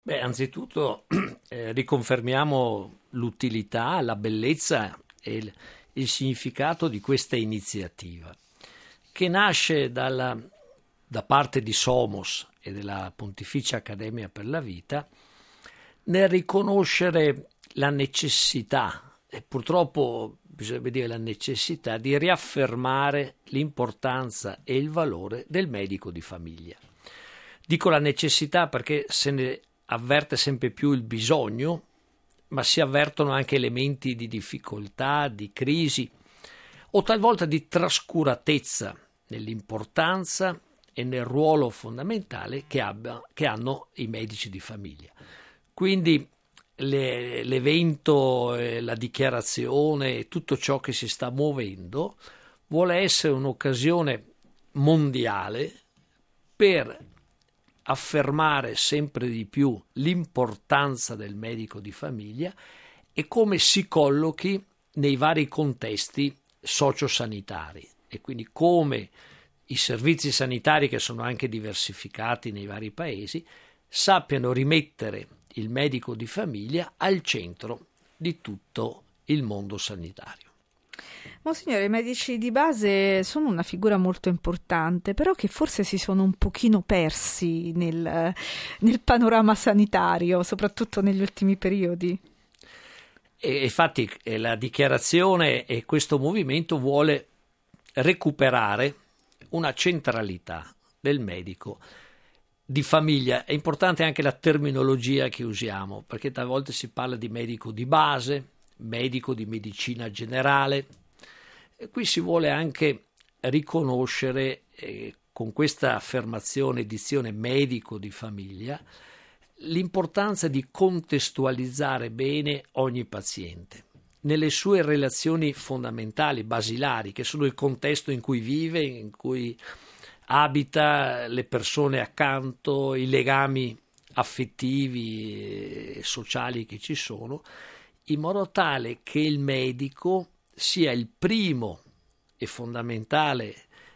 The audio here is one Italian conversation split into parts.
Anzitutto riconfermiamo l'utilità, la bellezza e il significato di questa iniziativa, che nasce da parte di Somos e della Pontificia Accademia per la Vita nel riconoscere la necessità, e purtroppo bisognerebbe dire la necessità, di riaffermare l'importanza e il valore del medico di famiglia. Dico la necessità perché se ne avverte sempre più il bisogno, ma si avvertono anche elementi di difficoltà, di crisi o talvolta di trascuratezza nell'importanza e nel ruolo fondamentale che hanno i medici di famiglia. Quindi l'evento, la dichiarazione, tutto ciò che si sta muovendo vuole essere un'occasione mondiale per affermare sempre di più l'importanza del medico di famiglia e come si collochi nei vari contesti sociosanitari, e quindi come i servizi sanitari, che sono anche diversificati nei vari paesi, sappiano rimettere il medico di famiglia al centro di tutto il mondo sanitario. Monsignore, i medici di base sono una figura molto importante, però che forse si sono un pochino persi nel panorama sanitario, soprattutto negli ultimi periodi. E infatti la dichiarazione e questo movimento vuole recuperare una centralità del medico di famiglia. È importante anche la terminologia che usiamo, perché talvolta si parla di medico di base, medico di medicina generale. E qui si vuole anche riconoscere, con questa affermazione, edizione medico di famiglia, l'importanza di contestualizzare bene ogni paziente nelle sue relazioni fondamentali, basilari, che sono il contesto in cui vive, in cui abita, le persone accanto, i legami affettivi e sociali che ci sono, in modo tale che il medico sia il primo e fondamentale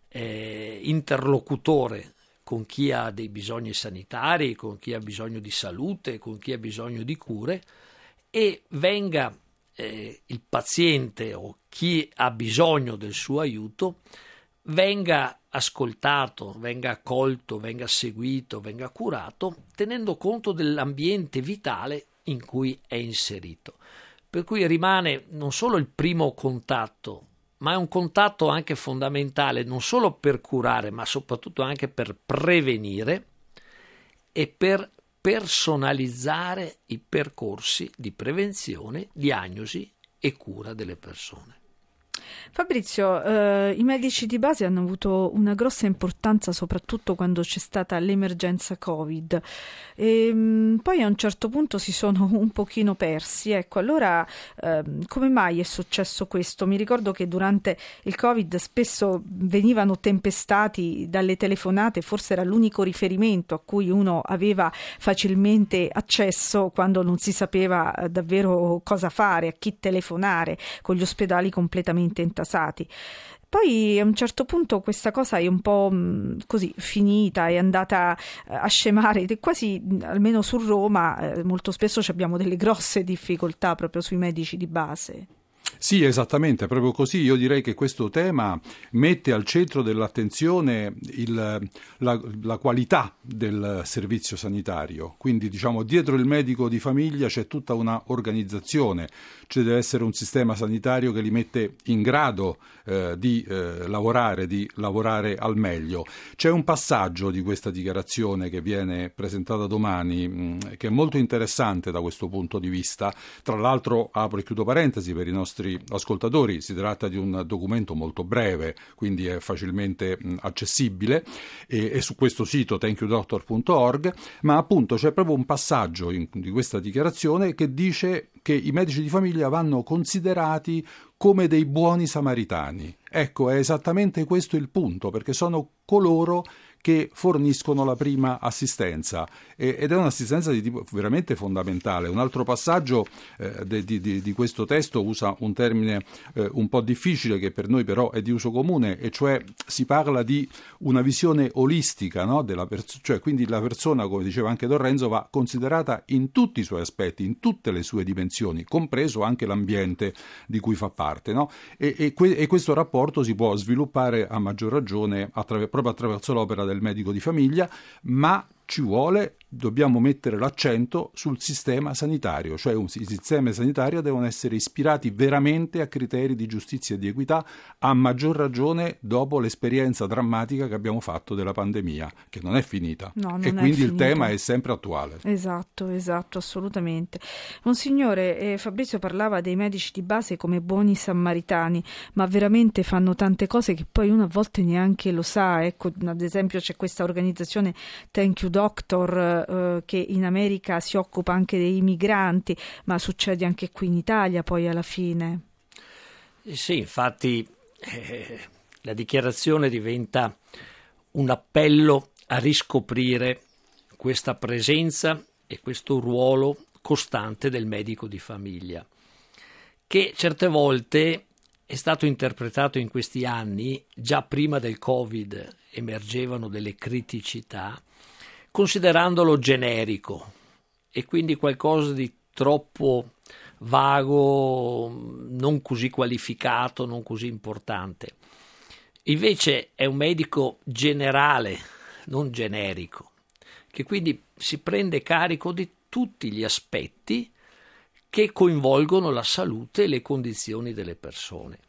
interlocutore con chi ha dei bisogni sanitari, con chi ha bisogno di salute, con chi ha bisogno di cure, e venga il paziente o chi ha bisogno del suo aiuto venga ascoltato, venga accolto, venga seguito, venga curato, tenendo conto dell'ambiente vitale in cui è inserito. Per cui rimane non solo il primo contatto, ma è un contatto anche fondamentale non solo per curare, ma soprattutto anche per prevenire e per personalizzare i percorsi di prevenzione, diagnosi e cura delle persone. Fabrizio, i medici di base hanno avuto una grossa importanza soprattutto quando c'è stata l'emergenza Covid e poi a un certo punto si sono un pochino persi. Ecco, allora come mai è successo questo? Mi ricordo che durante il Covid spesso venivano tempestati dalle telefonate, forse era l'unico riferimento a cui uno aveva facilmente accesso quando non si sapeva davvero cosa fare, a chi telefonare, con gli ospedali completamente intasati. Poi a un certo punto questa cosa è un po' così finita, è andata a scemare, quasi almeno su Roma molto spesso abbiamo delle grosse difficoltà proprio sui medici di base. Sì, esattamente, proprio così. Io direi che questo tema mette al centro dell'attenzione la qualità del servizio sanitario. Quindi, diciamo, dietro il medico di famiglia c'è tutta una organizzazione, ci deve essere un sistema sanitario che li mette in grado di lavorare al meglio. C'è un passaggio di questa dichiarazione che viene presentata domani che è molto interessante da questo punto di vista. Tra l'altro, apro e chiudo parentesi per i nostri ascoltatori, si tratta di un documento molto breve, quindi è facilmente accessibile e su questo sito thankyouDoctor.org, ma appunto c'è proprio un passaggio di questa dichiarazione che dice che i medici di famiglia vanno considerati come dei buoni samaritani. Ecco, è esattamente questo il punto, perché sono coloro che forniscono la prima assistenza, ed è un'assistenza di tipo veramente fondamentale. Un altro passaggio di questo testo usa un termine un po' difficile, che per noi però è di uso comune, e cioè si parla di una visione olistica, no? Cioè quindi la persona, come diceva anche Don Renzo, va considerata in tutti i suoi aspetti, in tutte le sue dimensioni, compreso anche l'ambiente di cui fa parte, no? E questo rapporto si può sviluppare a maggior ragione proprio attraverso l'opera del medico di famiglia, ma dobbiamo mettere l'accento sul sistema sanitario, cioè i sistemi sanitari devono essere ispirati veramente a criteri di giustizia e di equità, a maggior ragione dopo l'esperienza drammatica che abbiamo fatto della pandemia, che non è finita, e quindi il tema è sempre attuale. Esatto, assolutamente. Monsignore, Fabrizio parlava dei medici di base come buoni samaritani, ma veramente fanno tante cose che poi uno a volte neanche lo sa. Ecco, ad esempio c'è questa organizzazione Thank You Doctor, che in America si occupa anche dei migranti, ma succede anche qui in Italia poi alla fine. Sì, infatti la dichiarazione diventa un appello a riscoprire questa presenza e questo ruolo costante del medico di famiglia, che certe volte è stato interpretato in questi anni. Già prima del Covid emergevano delle criticità, considerandolo generico e quindi qualcosa di troppo vago, non così qualificato, non così importante. Invece è un medico generale, non generico, che quindi si prende carico di tutti gli aspetti che coinvolgono la salute e le condizioni delle persone,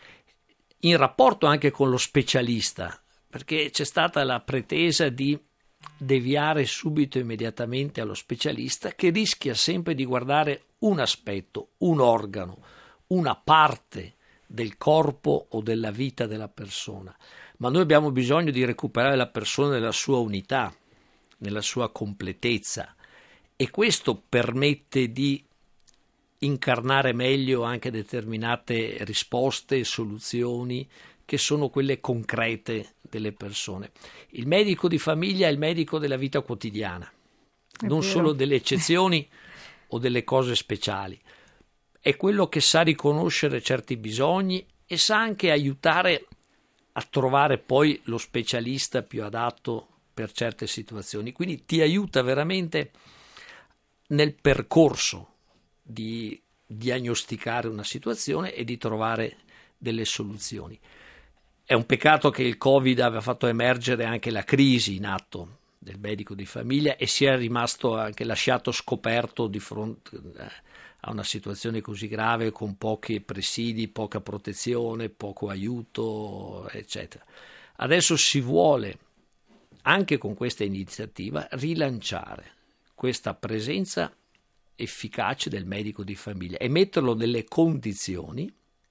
in rapporto anche con lo specialista, perché c'è stata la pretesa di deviare subito immediatamente allo specialista, che rischia sempre di guardare un aspetto, un organo, una parte del corpo o della vita della persona. Ma noi abbiamo bisogno di recuperare la persona nella sua unità, nella sua completezza, e questo permette di incarnare meglio anche determinate risposte e soluzioni che sono quelle concrete delle persone. Il medico di famiglia è il medico della vita quotidiana, non solo delle eccezioni o delle cose speciali. È quello che sa riconoscere certi bisogni e sa anche aiutare a trovare poi lo specialista più adatto per certe situazioni. Quindi ti aiuta veramente nel percorso di diagnosticare una situazione e di trovare delle soluzioni. È un peccato che il Covid abbia fatto emergere anche la crisi in atto del medico di famiglia e sia rimasto anche lasciato scoperto di fronte a una situazione così grave, con pochi presidi, poca protezione, poco aiuto, eccetera. Adesso si vuole, anche con questa iniziativa, rilanciare questa presenza efficace del medico di famiglia e metterlo nelle condizioni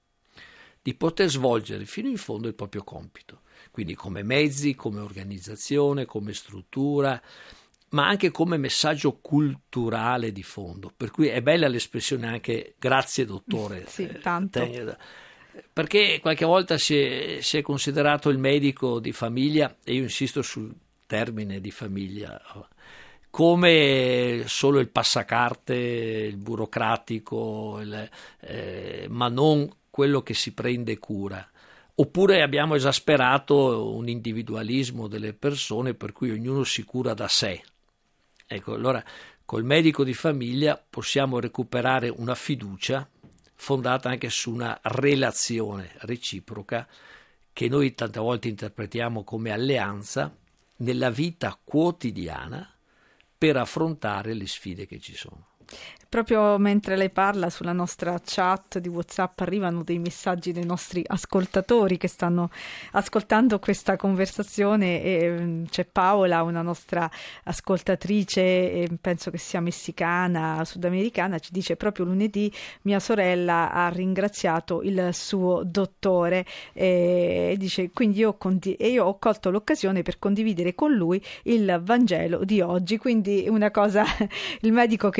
di poter svolgere fino in fondo il proprio compito, quindi come mezzi, come organizzazione, come struttura, ma anche come messaggio culturale di fondo. Per cui è bella l'espressione anche grazie dottore. Sì, tanto. Perché qualche volta si è considerato il medico di famiglia, e io insisto sul termine di famiglia, come solo il passacarte, il burocratico, ma non quello che si prende cura. Oppure abbiamo esasperato un individualismo delle persone per cui ognuno si cura da sé. Ecco, allora col medico di famiglia possiamo recuperare una fiducia fondata anche su una relazione reciproca che noi tante volte interpretiamo come alleanza nella vita quotidiana per affrontare le sfide che ci sono. Proprio mentre lei parla, sulla nostra chat di WhatsApp arrivano dei messaggi dei nostri ascoltatori che stanno ascoltando questa conversazione, e c'è Paola, una nostra ascoltatrice, penso che sia messicana, sudamericana, ci dice: proprio lunedì mia sorella ha ringraziato il suo dottore, e dice quindi io ho colto l'occasione per condividere con lui il Vangelo di oggi. Quindi una cosa, il medico che diventa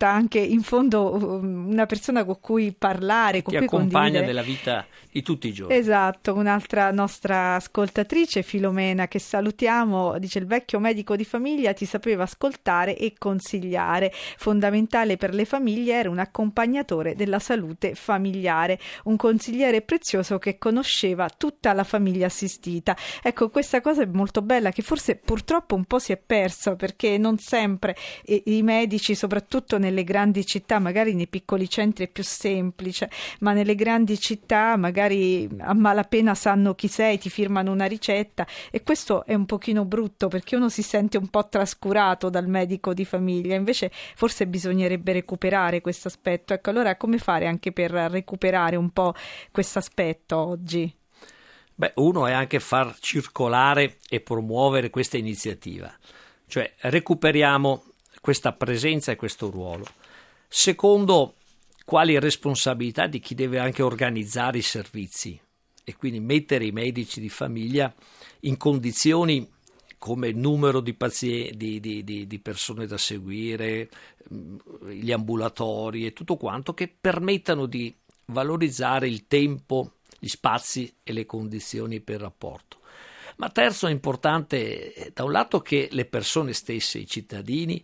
diventa anche in fondo una persona con cui parlare, con cui condividere. Ti accompagna nella vita di tutti i giorni. Esatto, un'altra nostra ascoltatrice, Filomena, che salutiamo, dice: il vecchio medico di famiglia ti sapeva ascoltare e consigliare. Fondamentale per le famiglie, era un accompagnatore della salute familiare, un consigliere prezioso che conosceva tutta la famiglia assistita. Ecco, questa cosa è molto bella, che forse purtroppo un po' si è persa, perché non sempre i medici, soprattutto nelle grandi città, magari nei piccoli centri è più semplice, ma nelle grandi città magari a malapena sanno chi sei, ti firmano una ricetta, e questo è un pochino brutto, perché uno si sente un po' trascurato dal medico di famiglia. Invece forse bisognerebbe recuperare questo aspetto. Ecco, allora come fare anche per recuperare un po' questo aspetto oggi? Beh, uno è anche far circolare e promuovere questa iniziativa, cioè recuperiamo questa presenza e questo ruolo. Secondo, quali responsabilità di chi deve anche organizzare i servizi e quindi mettere i medici di famiglia in condizioni, come numero di di persone da seguire, gli ambulatori e tutto quanto, che permettano di valorizzare il tempo, gli spazi e le condizioni per rapporto. Ma terzo, è importante da un lato che le persone stesse, i cittadini,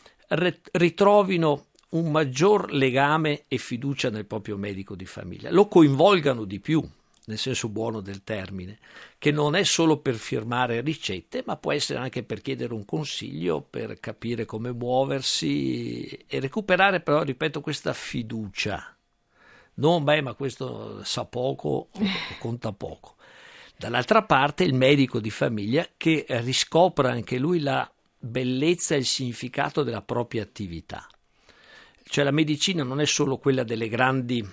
ritrovino un maggior legame e fiducia nel proprio medico di famiglia, lo coinvolgano di più, nel senso buono del termine, che non è solo per firmare ricette, ma può essere anche per chiedere un consiglio, per capire come muoversi e recuperare però, ripeto, questa fiducia. Non, ma questo sa poco o conta poco. Dall'altra parte il medico di famiglia che riscopra anche lui la bellezza e il significato della propria attività. Cioè la medicina non è solo quella delle grandi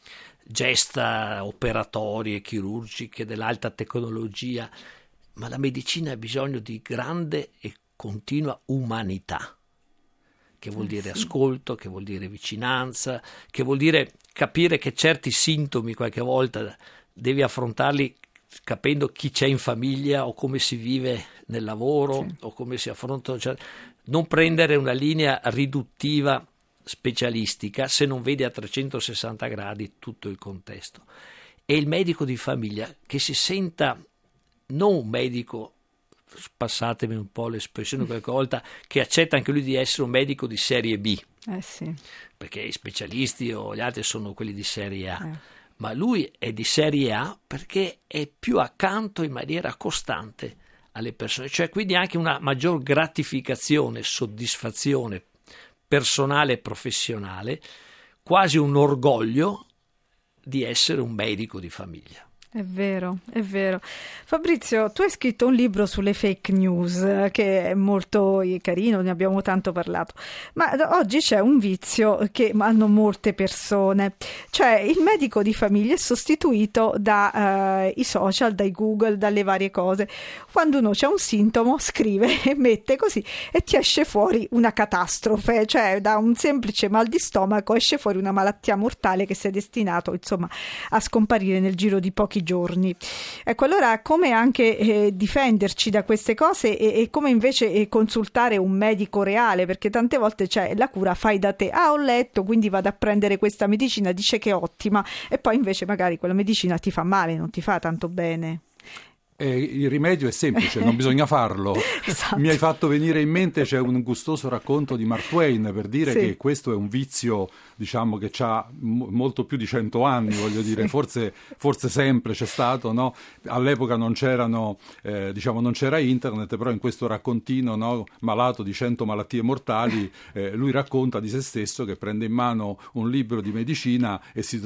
gesta operatorie, chirurgiche, dell'alta tecnologia, ma la medicina ha bisogno di grande e continua umanità, che vuol dire ascolto, che vuol dire vicinanza, che vuol dire capire che certi sintomi qualche volta devi affrontarli capendo chi c'è in famiglia o come si vive nel lavoro o come si affronta, cioè non prendere una linea riduttiva specialistica se non vedi a 360 gradi tutto il contesto. E il medico di famiglia che si senta non un medico, passatemi un po' l'espressione qualche volta, che accetta anche lui di essere un medico di serie B, perché i specialisti o gli altri sono quelli di serie A, ma lui è di serie A perché è più accanto in maniera costante alle persone, cioè quindi anche una maggior gratificazione, soddisfazione personale e professionale, quasi un orgoglio di essere un medico di famiglia. È vero, è vero. Fabrizio, tu hai scritto un libro sulle fake news che è molto carino, ne abbiamo tanto parlato, ma oggi c'è un vizio che hanno molte persone, cioè il medico di famiglia è sostituito dai social, dai Google, dalle varie cose. Quando uno c'è un sintomo scrive e mette così e ti esce fuori una catastrofe, cioè da un semplice mal di stomaco esce fuori una malattia mortale che si è destinato insomma a scomparire nel giro di pochi giorni. Ecco, allora come anche difenderci da queste cose e come invece consultare un medico reale, perché tante volte c'è la cura fai da te, ho letto quindi vado a prendere questa medicina, dice che è ottima e poi invece magari quella medicina ti fa male, non ti fa tanto bene. Il rimedio è semplice, non bisogna farlo. Esatto. Mi hai fatto venire in mente, c'è un gustoso racconto di Mark Twain per dire che questo è un vizio, diciamo, che ha molto più di 100 anni, voglio dire, forse sempre c'è stato, no? All'epoca non c'erano, non c'era internet, però in questo raccontino, no, malato di 100 malattie mortali, lui racconta di se stesso che prende in mano un libro di medicina e si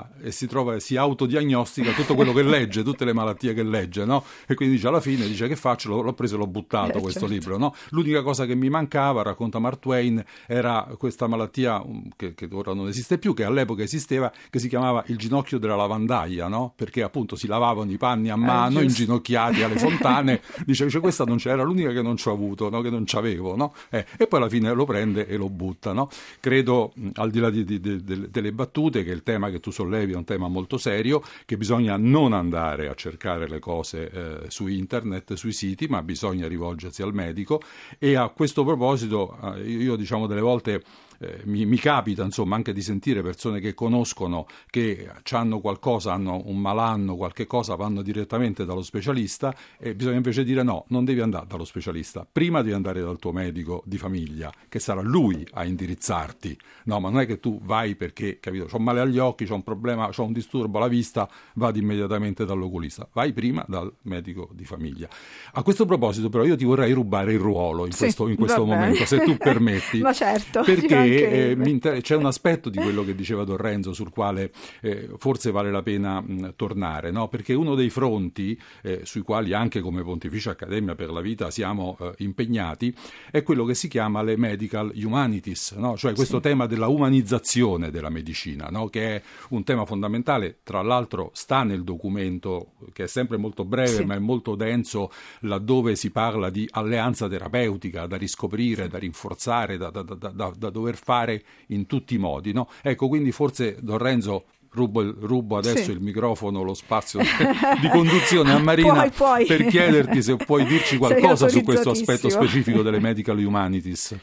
si autodiagnostica tutto quello che legge, tutte le malattie che legge, no? E quindi dice alla fine, che faccio? L'ho preso e l'ho buttato questo libro, no? L'unica cosa che mi mancava, racconta Mark Twain, era questa malattia che ora non esiste più, che all'epoca esisteva, che si chiamava il ginocchio della lavandaia, no? Perché appunto si lavavano i panni a mano, inginocchiati alle fontane. Dice questa non c'era, l'unica che non ci ho avuto, no? Che non c'avevo, no? E poi alla fine lo prende e lo butta, no? Credo, al di là delle battute, che il tema che tu sollevi è un tema molto serio, che bisogna non andare a cercare le cose su internet, sui siti, ma bisogna rivolgersi al medico. E a questo proposito io delle volte mi capita insomma anche di sentire persone che conoscono che hanno qualcosa, hanno un malanno, qualche cosa, vanno direttamente dallo specialista, e bisogna invece dire no, non devi andare dallo specialista, prima devi andare dal tuo medico di famiglia, che sarà lui a indirizzarti. No, ma non è che tu vai perché, capito, c'ho male agli occhi, c'ho un problema, c'ho un disturbo alla vista, vado immediatamente dall'oculista. Vai prima dal medico di famiglia. A questo proposito però io ti vorrei rubare il ruolo in questo momento, se tu permetti. Ma certo, perché c'è un aspetto di quello che diceva Don Renzo sul quale forse vale la pena tornare, no? Perché uno dei fronti sui quali anche come Pontificia Accademia per la Vita siamo impegnati è quello che si chiama le medical humanities, no? Cioè questo tema della umanizzazione della medicina, no? Che è un tema fondamentale, tra l'altro sta nel documento che è sempre molto breve ma è molto denso, laddove si parla di alleanza terapeutica da riscoprire, da rinforzare, da dover fare in tutti i modi, no? Ecco, quindi forse Don Renzo rubo adesso il microfono, lo spazio di conduzione a Marina puoi. Per chiederti se puoi dirci qualcosa su questo aspetto specifico delle medical humanities.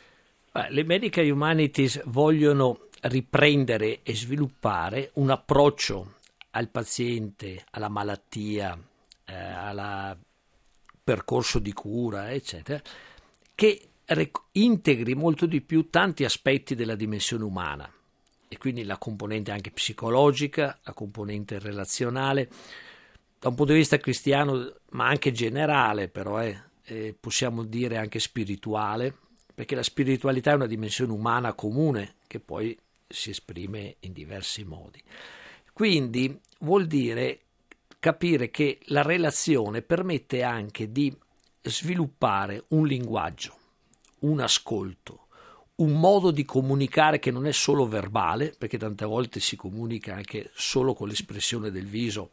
Le medical humanities vogliono riprendere e sviluppare un approccio al paziente, alla malattia, al percorso di cura, eccetera, che integri molto di più tanti aspetti della dimensione umana, e quindi la componente anche psicologica, la componente relazionale, da un punto di vista cristiano, ma anche generale, però possiamo dire anche spirituale, perché la spiritualità è una dimensione umana comune che poi si esprime in diversi modi. Quindi vuol dire capire che la relazione permette anche di sviluppare un linguaggio, un ascolto, un modo di comunicare che non è solo verbale, perché tante volte si comunica anche solo con l'espressione del viso,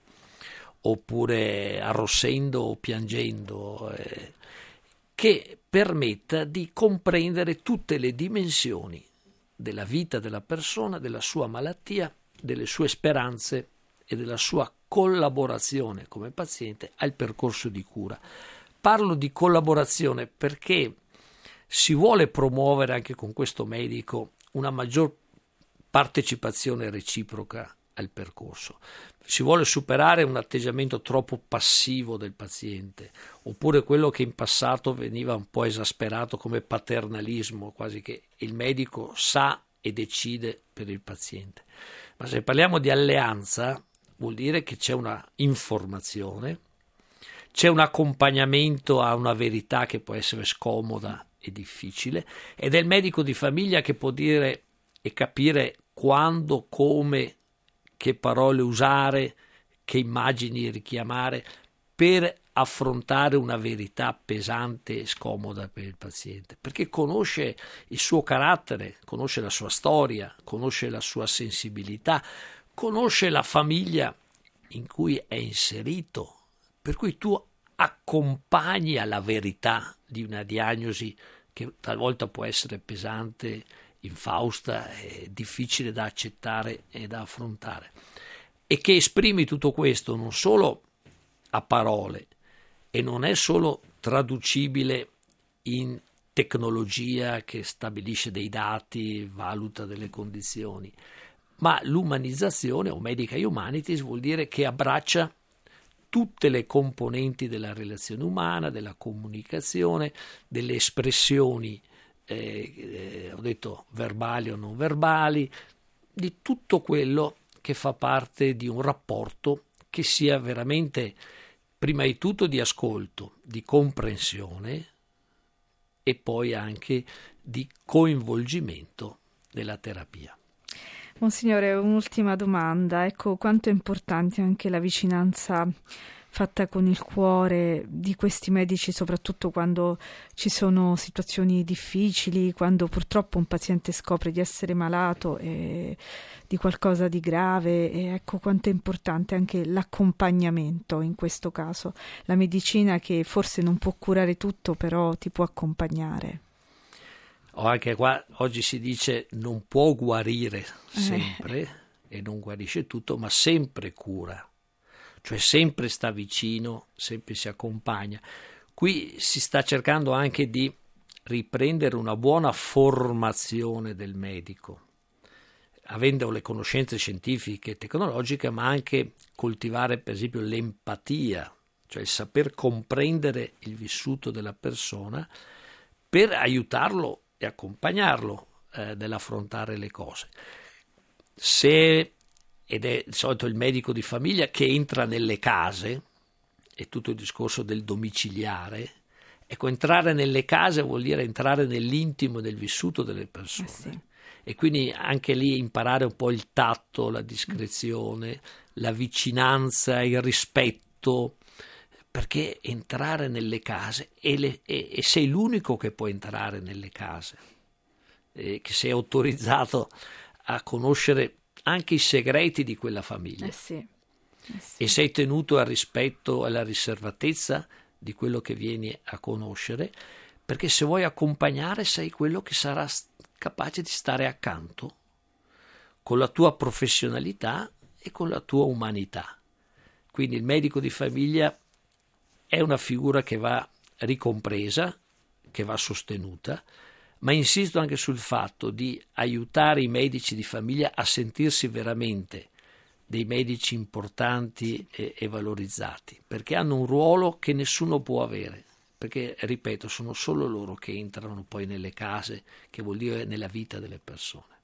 oppure arrossendo o piangendo, che permetta di comprendere tutte le dimensioni della vita della persona, della sua malattia, delle sue speranze e della sua collaborazione come paziente al percorso di cura. Parlo di collaborazione perché si vuole promuovere anche con questo medico una maggior partecipazione reciproca al percorso. Si vuole superare un atteggiamento troppo passivo del paziente, oppure quello che in passato veniva un po' esasperato come paternalismo, quasi che il medico sa e decide per il paziente. Ma se parliamo di alleanza, vuol dire che c'è una informazione, c'è un accompagnamento a una verità che può essere scomoda e difficile, ed è il medico di famiglia che può dire e capire quando, come, che parole usare, che immagini richiamare per affrontare una verità pesante e scomoda per il paziente, perché conosce il suo carattere, conosce la sua storia, conosce la sua sensibilità, conosce la famiglia in cui è inserito, per cui tu accompagni alla verità di una diagnosi che talvolta può essere pesante, infausta, difficile da accettare e da affrontare, e che esprimi tutto questo non solo a parole e non è solo traducibile in tecnologia che stabilisce dei dati, valuta delle condizioni, ma l'umanizzazione o medical humanities vuol dire che abbraccia tutte le componenti della relazione umana, della comunicazione, delle espressioni, ho detto verbali o non verbali, di tutto quello che fa parte di un rapporto che sia veramente, prima di tutto, di ascolto, di comprensione e poi anche di coinvolgimento nella terapia. Monsignore, un'ultima domanda. Ecco, quanto è importante anche la vicinanza fatta con il cuore di questi medici, soprattutto quando ci sono situazioni difficili, quando purtroppo un paziente scopre di essere malato e di qualcosa di grave, e ecco quanto è importante anche l'accompagnamento in questo caso, la medicina che forse non può curare tutto, però ti può accompagnare. O anche qua oggi si dice non può guarire sempre e non guarisce tutto, ma sempre cura, cioè sempre sta vicino, sempre si accompagna. Qui si sta cercando anche di riprendere una buona formazione del medico, avendo le conoscenze scientifiche e tecnologiche, ma anche coltivare per esempio l'empatia, cioè il saper comprendere il vissuto della persona per aiutarlo e accompagnarlo nell'affrontare le cose. Ed è di solito il medico di famiglia che entra nelle case, è tutto il discorso del domiciliare. Ecco, entrare nelle case vuol dire entrare nell'intimo del vissuto delle persone. Sì. E quindi anche lì imparare un po' il tatto, la discrezione, la vicinanza, il rispetto, perché entrare nelle case e sei l'unico che può entrare nelle case, che sei autorizzato a conoscere anche i segreti di quella famiglia. Sì. E sei tenuto al rispetto e alla riservatezza di quello che vieni a conoscere, perché se vuoi accompagnare sei quello che sarà capace di stare accanto con la tua professionalità e con la tua umanità. Quindi il medico di famiglia è una figura che va ricompresa, che va sostenuta, ma insisto anche sul fatto di aiutare i medici di famiglia a sentirsi veramente dei medici importanti e valorizzati, perché hanno un ruolo che nessuno può avere, perché, ripeto, sono solo loro che entrano poi nelle case, che vuol dire nella vita delle persone.